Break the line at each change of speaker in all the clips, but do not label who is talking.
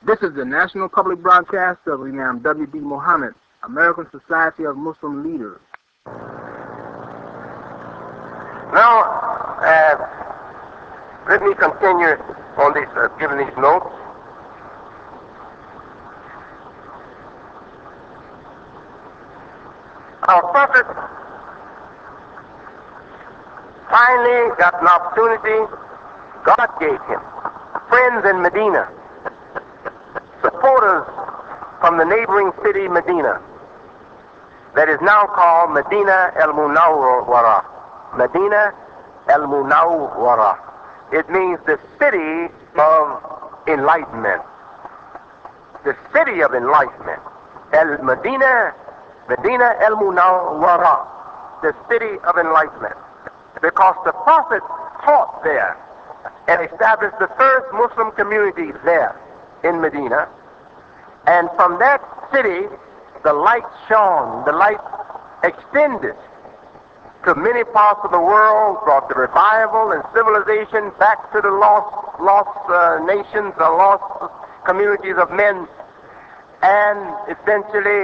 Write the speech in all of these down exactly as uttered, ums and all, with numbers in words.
This is the National Public Broadcast of Imam W D. Muhammad, American Society of Muslim Leaders.
Now, uh, let me continue on these, uh, giving these notes. Our prophet finally got an opportunity God gave him. Friends in Medina, supporters from the neighboring city Medina, that is now called Medina al-Munawwara. Medina al-Munawwara. It means the city of enlightenment. The city of enlightenment. Al-Medina, Medina al-Munawwara. The city of enlightenment. Because the Prophet taught there and established the first Muslim community there in Medina. And from that city, the light shone, the light extended to many parts of the world, brought the revival and civilization back to the lost, lost uh, nations, the lost communities of men, and essentially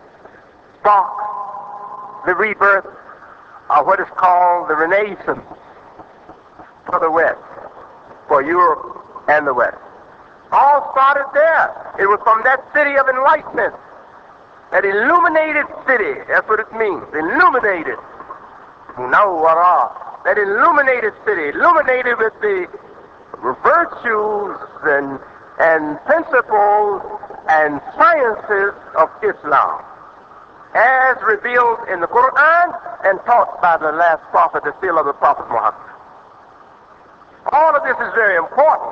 sparked the rebirth of what is called the Renaissance for the West, for Europe and the West. All started there. It was from that city of enlightenment, that illuminated city, that's what it means, illuminated. Munawwara, that illuminated city, illuminated with the virtues and, and principles and sciences of Islam, as revealed in the Quran and taught by the last prophet, the seal of the Prophet Muhammad. All of this is very important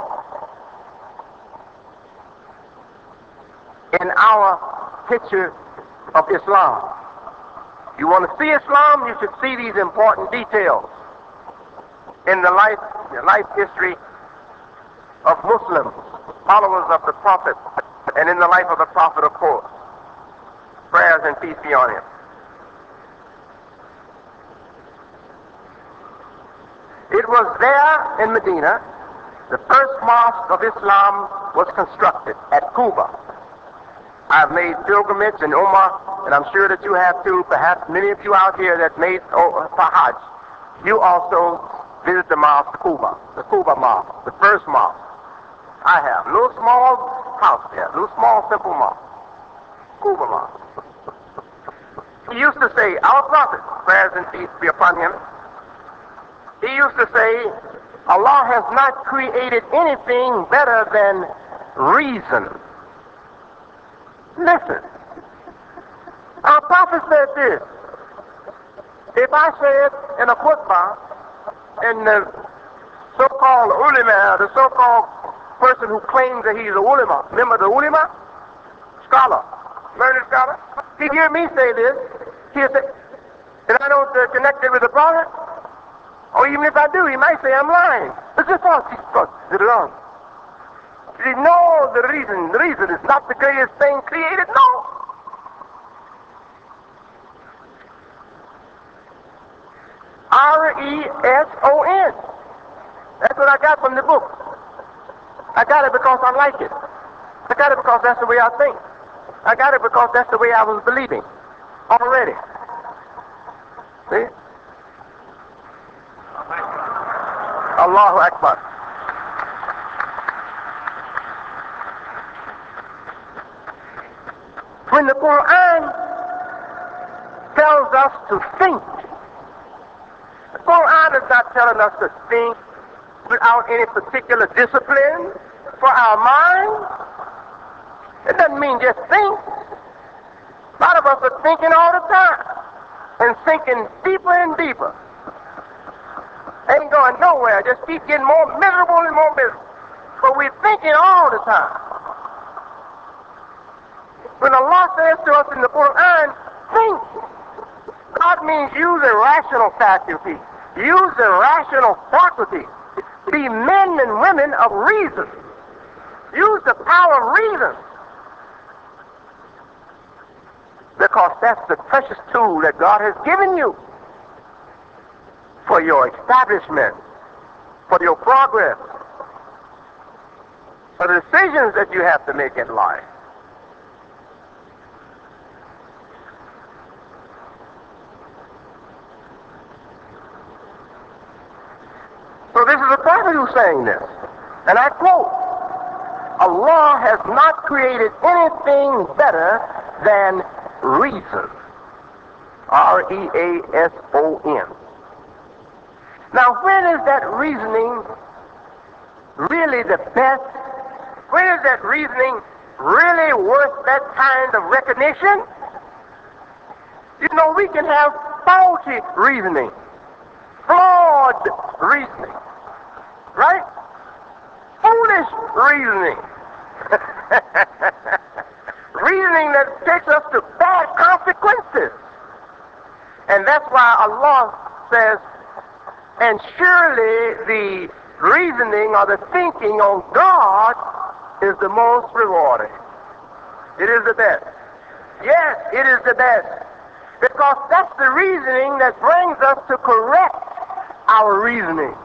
in our picture of Islam. You want to see Islam, you should see these important details in the life, the life history of Muslims, followers of the Prophet, and in the life of the Prophet, of course. Prayers and peace be on him. It was there in Medina, the first mosque of Islam was constructed at Kuba. I've made pilgrimage in Umrah, and I'm sure that you have too. Perhaps many of you out here that made oh, for Hajj, you also visit the mosque, Kuba, the Kuba mosque, the first mosque. I have. A little small house there, a little small simple mosque, Kuba mosque. He used to say, our prophet, prayers and peace be upon him, he used to say, Allah has not created anything better than reason. Listen, our prophet said this. If I say it in a khutbah, and the so-called ulama, the so-called person who claims that he's a ulama, remember the ulama? Scholar, learned scholar. He hear me say this, he'll say, and I don't uh, connect it with the prophet, or even if I do, he might say I'm lying. It's just false, he's false, did it wrong. You know the reason, the reason is not the greatest thing created, no. R E S O N. That's what I got from the book. I got it because I like it. I got it because that's the way I think. I got it because that's the way I was believing already. See? Allahu Akbar. When the Quran tells us to think, the Quran is not telling us to think without any particular discipline for our mind. It doesn't mean just think. A lot of us are thinking all the time and sinking deeper and deeper. Ain't going nowhere, just keep getting more miserable and more miserable. But we're thinking all the time. When Allah says to us in the Quran, think, God means use a rational faculty, use a rational faculty, be men and women of reason, use the power of reason, because that's the precious tool that God has given you for your establishment, for your progress. the decisions that you have to make in life. So this is the prophet who's saying this. And I quote, Allah has not created anything better than reason. R E A S O N. Now, when is that reasoning really the best? When is that reasoning really worth that kind of recognition? You know, we can have faulty reasoning, flawed reasoning, right? Foolish reasoning. Reasoning that takes us to bad consequences. And that's why Allah says, and surely the reasoning or the thinking on God is the most rewarding. It is the best. Yes, it is the best. Because that's the reasoning that brings us to correct our reasoning.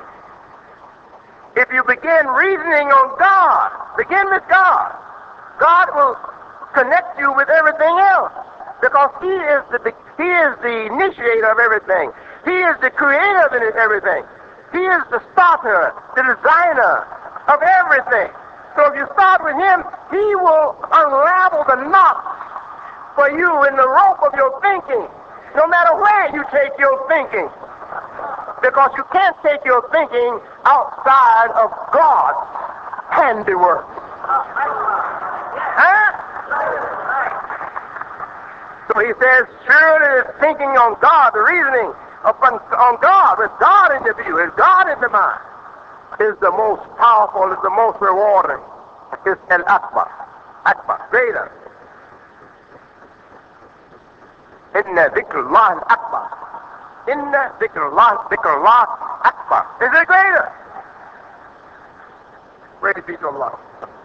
If you begin reasoning on God, begin with God, God will connect you with everything else. Because He is the He is the initiator of everything. He is the creator of everything. He is the starter, the designer of everything. So if you start with Him, He will unravel the knots for you in the rope of your thinking, no matter where you take your thinking. Because you can't take your thinking outside of God's handiwork. Huh? So he says, surely the thinking on God, the reasoning upon, on God, with God in the view, with God in the mind, is the most powerful, is the most rewarding. It's al-akbar, akbar, greater. Inna dhikrullah al-akbar. Inna dhikrullah, dhikrullah akbar. Is it greater? Praise be to Allah.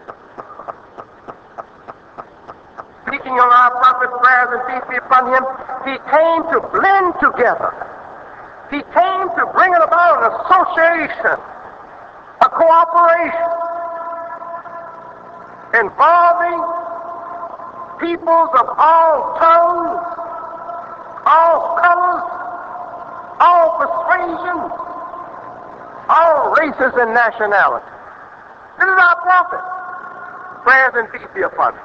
Speaking of our prophet's prayers and peace be upon him, he came to blend together. He came to bring about an association, a cooperation involving peoples of all tongues, all colors, all persuasions, all races and nationalities. This is our prophet. Prayers and peace be upon him.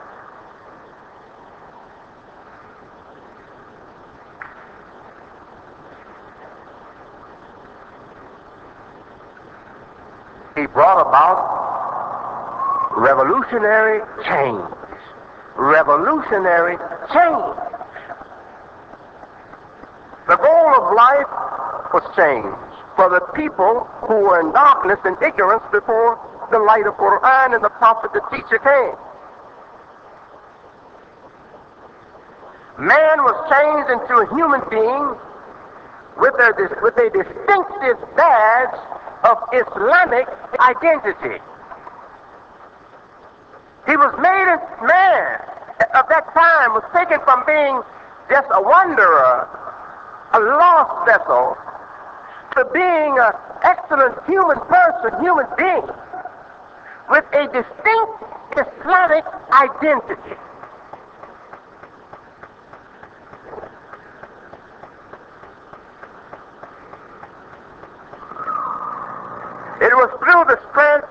He brought about revolutionary change. Revolutionary change. The goal of life was change for the people who were in darkness and ignorance before the light of Quran and the prophet, the teacher, came. Man was changed into a human being with a, with a distinctive badge of Islamic identity. He was made as man of that time, was taken from being just a wanderer, a lost vessel, to being an excellent human person, human being, with a distinct Islamic identity. It was through the strength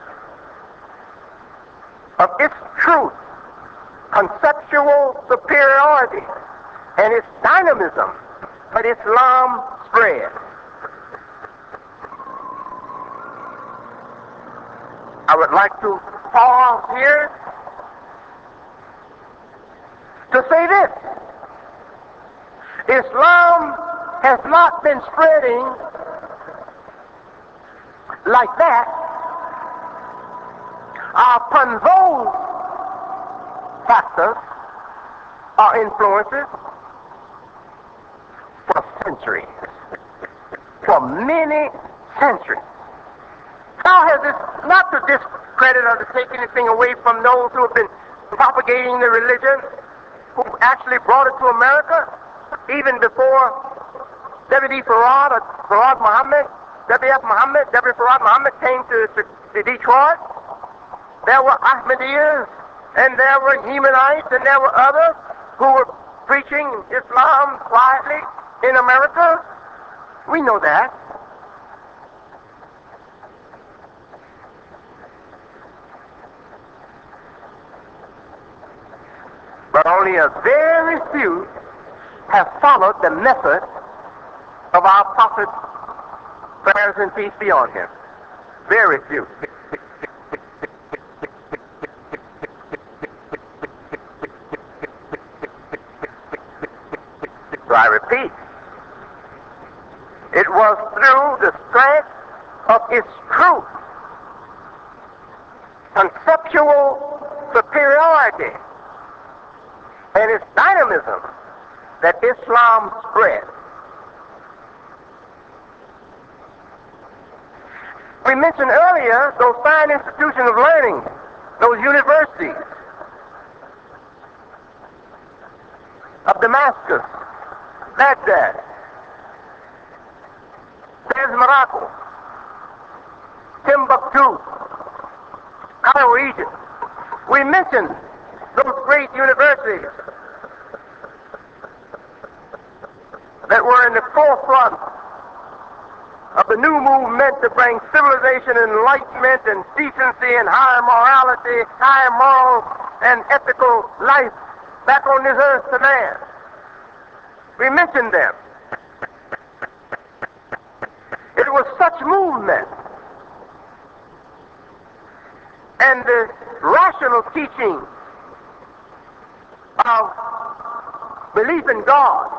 of its truth, conceptual superiority, and its dynamism that Islam spread. I would like to pause here to say this. Islam has not been spreading like that upon those factors or influences for centuries, for many centuries. How has this, not to discredit or to take anything away from those who have been propagating the religion, who actually brought it to America, even before W D Farad or Farad Muhammad, W F Muhammad, W. Farad Muhammad came to, to, to Detroit. there were Ahmadiyas, and there were Yemenites, and there were others who were preaching Islam quietly in America. We know that. But only a very few have followed the method of our prophet, prayers and peace be on him. Very few. So I repeat, it was through the strength of its truth, conceptual superiority, and its dynamism that Islam spread. We mentioned earlier those fine institutions of learning, those universities of Damascus, Baghdad, Fez, Morocco, Timbuktu, Cairo, Egypt. We mentioned those great universities that were in the forefront of the new movement to bring civilization, enlightenment, and decency, and higher morality, higher moral and ethical life back on this earth to man. We mentioned them. It was such movement and the rational teaching of belief in God.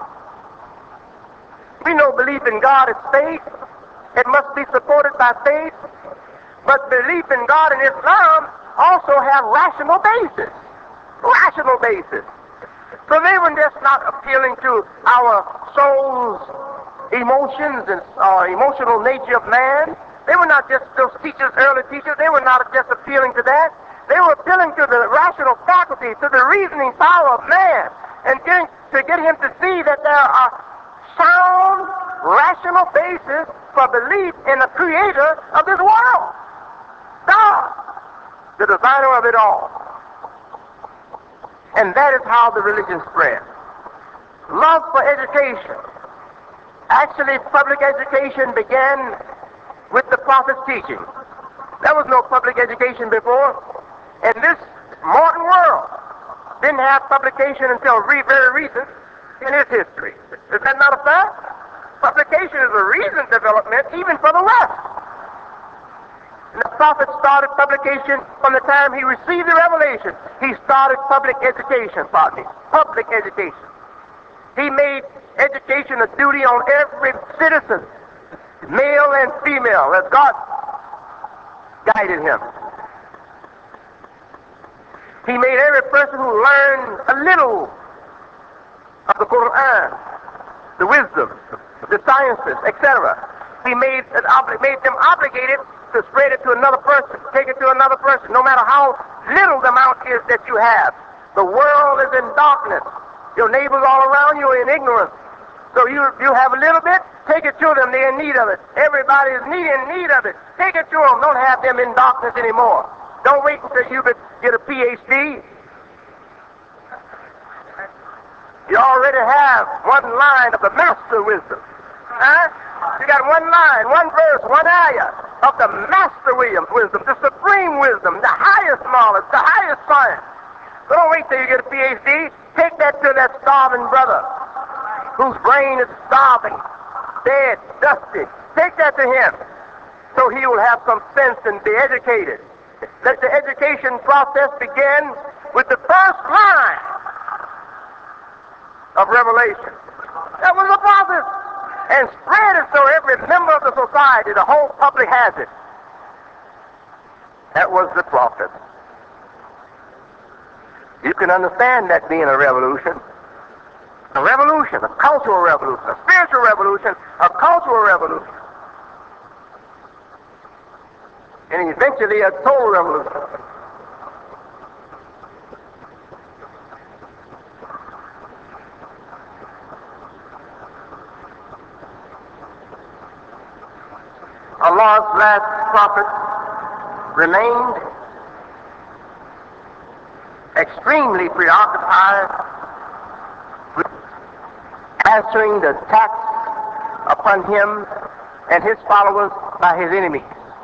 We know belief in God is faith. It must be supported by faith. But belief in God and Islam also have rational basis. Rational basis. So they were just not appealing to our soul's emotions and uh, emotional nature of man. They were not just those teachers, early teachers. They were not just appealing to that. They were appealing to the rational faculty, to the reasoning power of man, and getting, to get him to see that there are sound, rational basis for belief in the creator of this world. God, the designer of it all. And that is how the religion spread. Love for education. Actually, public education began with the prophet's teaching. There was no public education before. And this modern world didn't have publication until re- very recent in its history. Is that not a fact? Publication is a recent development even for the West. And the prophet started publication from the time he received the revelation. He started public education, pardon me, public education. He made education a duty on every citizen, male and female, as God guided him. He made every person who learned a little of the Quran, the wisdom, the sciences, et cetera. He made, it obli- made them obligated to spread it to another person, take it to another person, no matter how little the amount is that you have. The world is in darkness. Your neighbors all around you are in ignorance. So you you have a little bit, take it to them. They're in need of it. Everybody is need, in need of it. Take it to them. Don't have them in darkness anymore. Don't wait until you get a P H D. You already have one line of the master wisdom. Huh? You got one line, one verse, one ayah of the master wisdom, the supreme wisdom, the highest knowledge, the highest science. So don't wait till you get a P H D. Take that to that starving brother whose brain is starving, dead, dusty. Take that to him so he will have some sense and be educated. Let the education process begin with the first line of revelation. That was the process. And spread it so every member of the society, the whole public has it. That was the prophet. You can understand that being a revolution. A revolution, a cultural revolution, a spiritual revolution, a cultural revolution. And eventually a total revolution. Allah's last prophet remained extremely preoccupied with answering the attacks upon him and his followers by his enemies.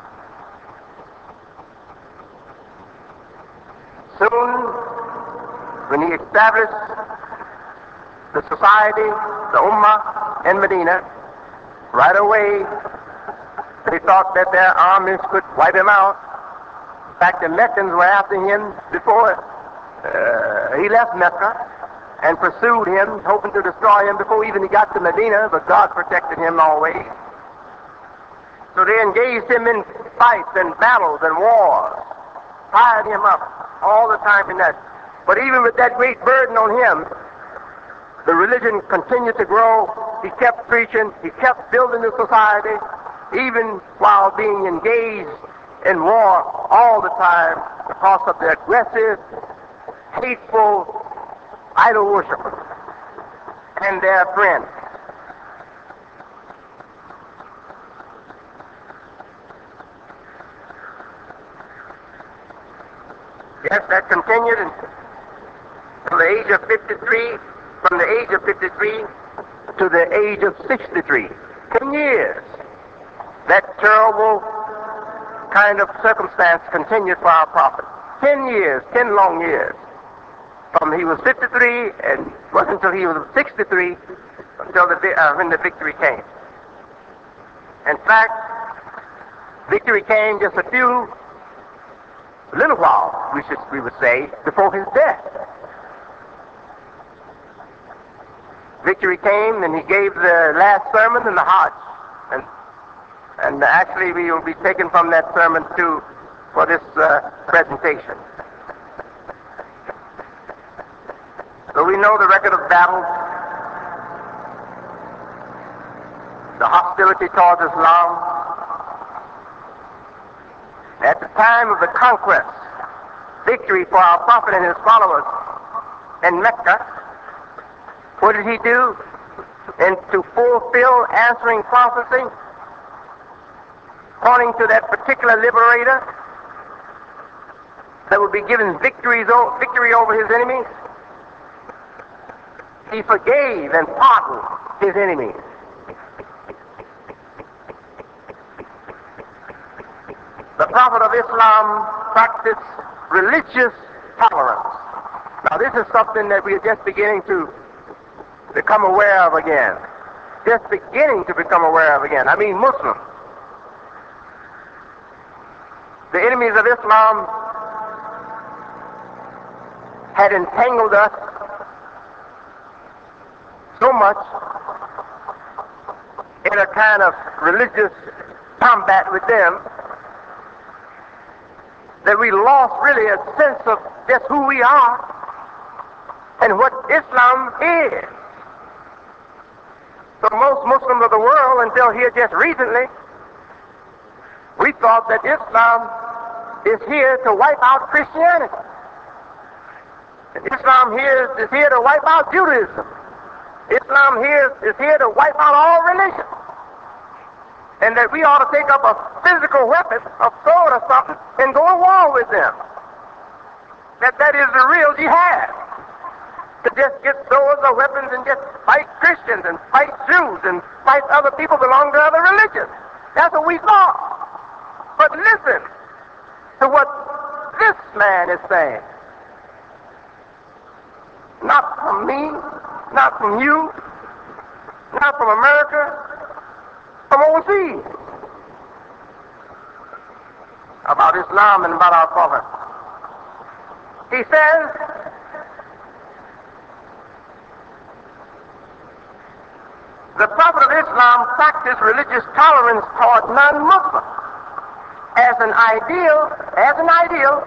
Soon, when he established the society, the Ummah in Medina, right away they thought that their armies could wipe him out. In fact, the Meccans were after him before uh, he left Mecca and pursued him, hoping to destroy him before even he got to Medina, but God protected him always. So they engaged him in fights and battles and wars, fired him up all the time in that. But even with that great burden on him, the religion continued to grow. He kept preaching. He kept building the society, even while being engaged in war all the time because of the aggressive, hateful idol worshippers and their friends. Yes, that continued until the age of fifty-three, from the age of fifty-three to the age of sixty-three. Ten years. That terrible kind of circumstance continued for our prophet. Ten years, ten long years. From he was fifty-three and it wasn't until he was sixty-three until the, uh, when the victory came. In fact, victory came just a few, a little while, we should we would say, before his death. Victory came and he gave the last sermon in the Hajj. And, and actually we will be taken from that sermon too for this uh, presentation. So we know the record of battle, the hostility towards Islam. At the time of the conquest, victory for our prophet and his followers in Mecca, what did he do? And to fulfill answering prophecy, pointing to that particular liberator that would be given victories o- victory over his enemies, he forgave and pardoned his enemies. The Prophet of Islam practiced religious tolerance. Now this is something that we are just beginning to become aware of again. Just beginning to become aware of again. I mean Muslims. The enemies of Islam had entangled us so much in a kind of religious combat with them that we lost really a sense of just who we are and what Islam is. So most Muslims of the world, until here just recently, we thought that Islam is here to wipe out Christianity. And Islam here is here to wipe out Judaism. Islam here is here to wipe out all religion. And that we ought to take up a physical weapon, a sword or something, and go to war with them. That that is the real jihad. To just get swords or weapons and just fight Christians and fight Jews and fight other people belong to other religions. That's what we thought. But listen to what this man is saying. Not from me, not from you, not from America, from overseas. About Islam and about our Prophet. He says, the Prophet of Islam practiced religious tolerance toward non-Muslims as an ideal, as an ideal,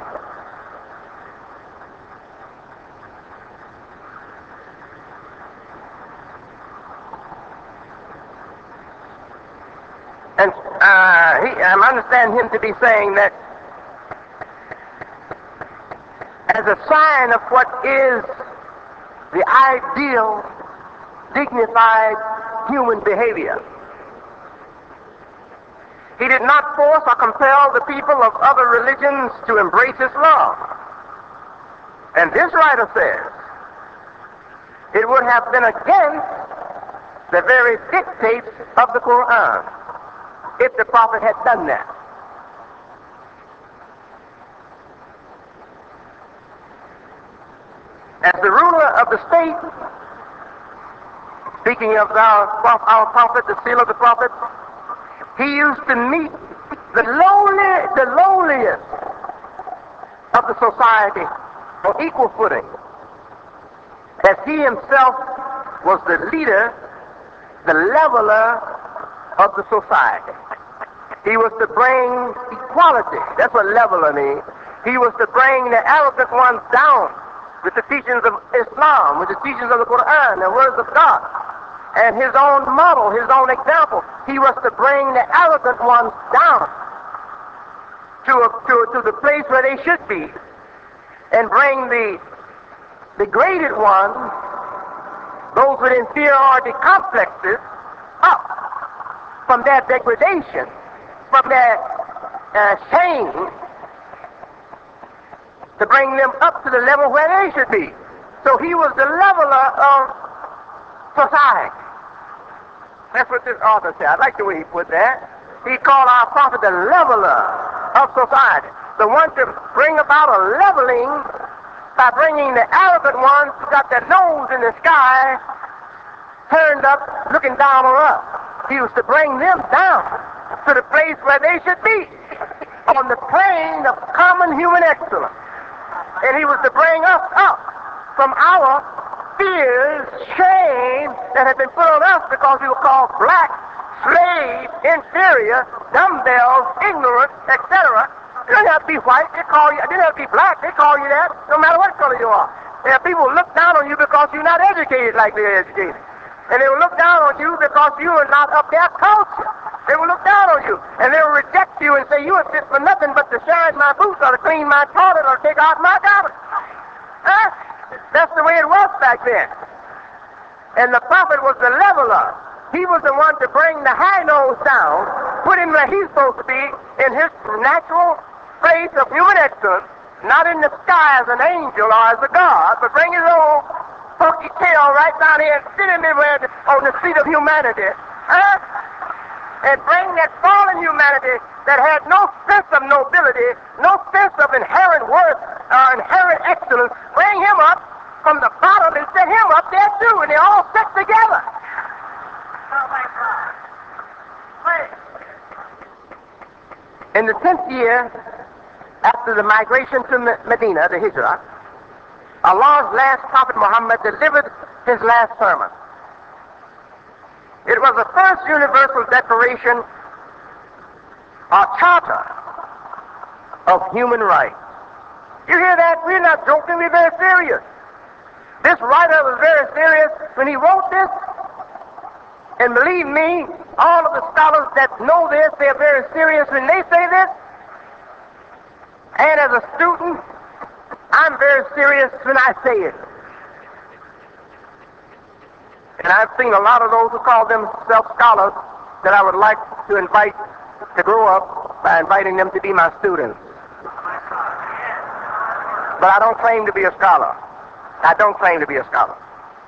and uh, he, I understand him to be saying that as a sign of what is the ideal, dignified human behavior. He did not force or compel the people of other religions to embrace Islam. And this writer says it would have been against the very dictates of the Quran if the Prophet had done that. As the ruler of the state, speaking of our, our prophet, the seal of the prophet, he used to meet the lowly, the lowliest of the society on equal footing, as he himself was the leader, the leveler of the society. He was to bring equality. That's what leveler means. He was to bring the arrogant ones down with the teachings of Islam, with the teachings of the Quran, the words of God, and his own model, his own example. He was to bring the arrogant ones down to, a, to, to the place where they should be, and bring the degraded ones, those with inferiority complexes, up from their degradation, from their uh, shame, to bring them up to the level where they should be. So he was the leveler of society. That's what this author said. I like the way he put that. He called our prophet the leveler of society, the one to bring about a leveling by bringing the arrogant ones who got their nose in the sky turned up looking down on us. He was to bring them down to the place where they should be, on the plane of common human excellence. And he was to bring us up from our fears, shame that had been put on us because we were called black, slave, inferior, dumbbells, ignorant, et cetera. You didn't have to be white. They call you. It didn't have to be black. They call you that, no matter what color you are. There are people who look down on you because you're not educated like they're educated, and they will look down on you because you are not of their culture. They will look down on you, and they will reject you and say, you are fit for nothing but to shine my boots or to clean my toilet or to take out my garbage. Huh? That's the way it was back then. And the prophet was the leveler. He was the one to bring the high nose down, put him where he's supposed to be, in his natural place of human excellence, not in the sky as an angel or as a god, but bring his own funky tail right down here and sit him everywhere on the seat of humanity. Huh? And bring that fallen humanity that had no sense of nobility, no sense of inherent worth or inherent excellence, bring him up from the bottom and set him up there too, and they all sit together. In the tenth year after the migration to Medina, the Hijrah, Allah's last prophet Muhammad delivered his last sermon. It was the first universal declaration or charter of human rights. You hear that? We're not joking, we're very serious. This writer was very serious when he wrote this, and believe me, all of the scholars that know this, they're very serious when they say this. And as a student, I'm very serious when I say it. And I've seen a lot of those who call themselves scholars that I would like to invite to grow up by inviting them to be my students. But I don't claim to be a scholar. I don't claim to be a scholar.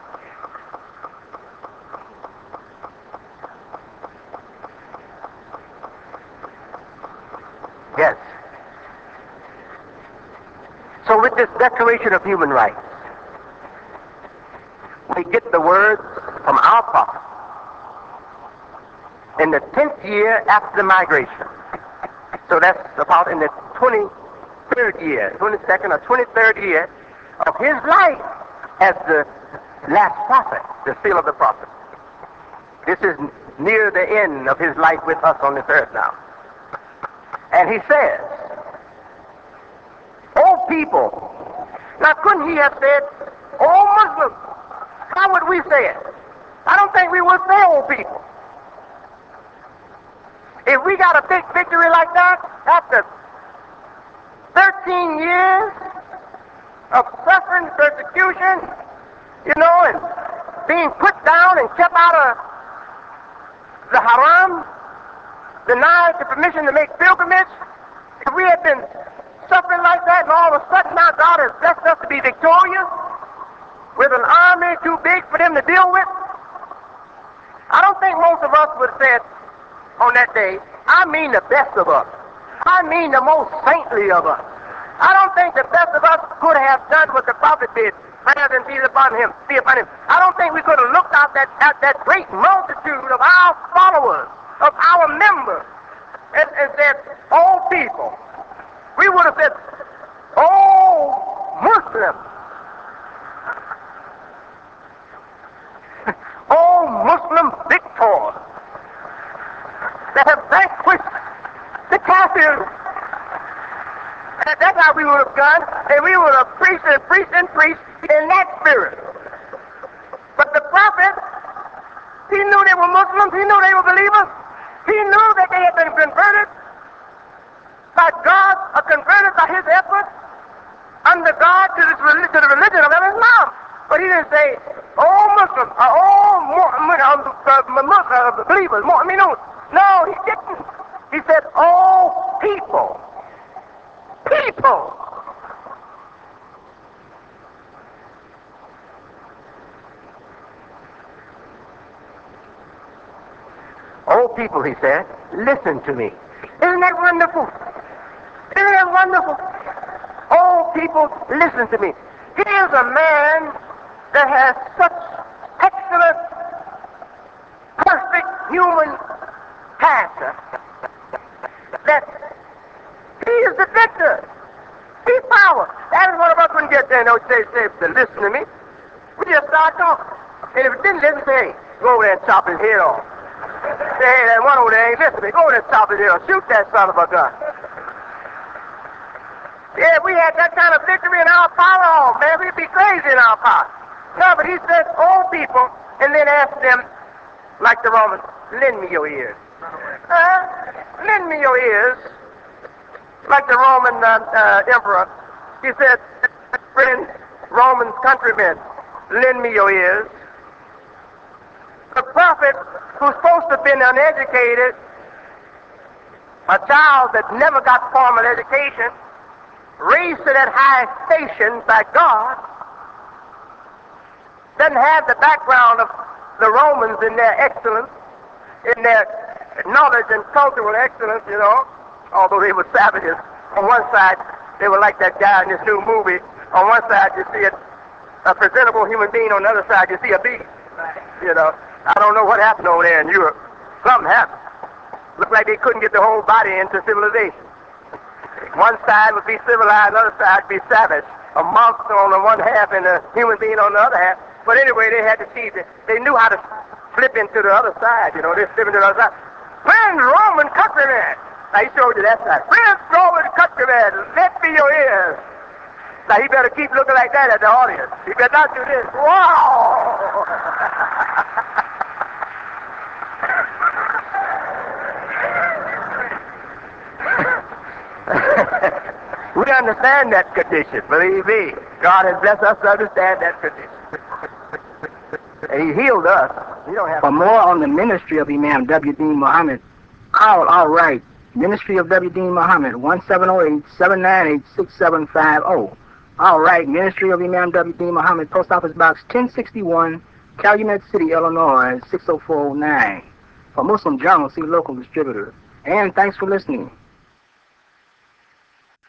Yes. So with this Declaration of Human Rights, we get the words from our prophet in the tenth year after the migration. So that's about in the twenty-third year, twenty-second or twenty-third year of his life as the last prophet, the seal of the prophet. This is near the end of his life with us on this earth now. And he says, "O people," now couldn't he have said, "O Muslims"? How would we say it? I don't think we would say "O people." If we got a big victory like that after thirteen years of suffering, persecution, you know, and being put down and kept out of the haram, denied the permission to make pilgrimage, if we had been suffering like that, and all of a sudden now God has blessed us to be victorious with an army too big for them to deal with? I don't think most of us would have said on that day, I mean the best of us. I mean the most saintly of us. I don't think the best of us could have done what the prophet did. Prayers and peace upon him, be upon him. I don't think we could have looked out that, at that great multitude of our followers, of our members, and, and said, oh people. We would have said, oh Muslims. oh Muslim victors that have vanquished the Kafirs. And that's how we would have done, and we would have preached and preached and preached in that spirit. But the prophet, he knew they were Muslims, he knew they were believers, he knew that they had been converted by God, or converted by his efforts under God to, this, to the religion of Islam. But he didn't say, oh Muslims, or oh believers, mu'minun. No, he didn't. He said, oh people. People. Oh, people, he said, listen to me. Isn't that wonderful? Isn't that wonderful? Oh, people, listen to me. Here's a man that has such excellent, perfect human character that he is the victor. He's power. That is one of us wouldn't get there and don't say, say, listen to me. We just start talking. And if it didn't listen, say, hey, go over there and chop his head off. Say, hey, that one over there ain't listening to me. Go over there and chop his head off. Shoot that son of a gun. Yeah, we had that kind of victory in our power, oh, man, we'd be crazy in our power. No, but he said, oh, people, and then asked them, like the Romans, lend me your ears. Uh, lend me your ears. Like the Roman uh, uh, emperor, he said, friends, Romans, countrymen, lend me your ears. The prophet, who's supposed to have been uneducated, a child that never got formal education, raised to that high station by God, doesn't have the background of the Romans in their excellence, in their knowledge and cultural excellence, you know, although they were savages. On one side, they were like that guy in this new movie. On one side, you see a, a presentable human being. On the other side, you see a beast. You know, I don't know what happened over there in Europe. Something happened. Looked like they couldn't get the whole body into civilization. One side would be civilized, the other side would be savage. A monster on the one half and a human being on the other half. But anyway, they had to see that they knew how to slip into the other side. You know, they slip into the other side. Friends, Roman countrymen. Now, he showed you that side. Friends, Roman countrymen, lend me your ears. Now, he better keep looking like that at the audience. He better not do this. Wow! We understand that condition, believe me. God has blessed us to understand that condition. And he healed us. We don't have.
For more on the ministry of Imam W. Deen Muhammad, call All Right, Ministry of W. Deen Muhammad, one seven zero eight, seven nine eight, six seven five zero. All Right, Ministry of Imam W. Deen Muhammad, Post Office Box ten sixty-one, Calumet City, Illinois, six oh four oh nine. For Muslim Journal, see local distributor. And thanks for listening.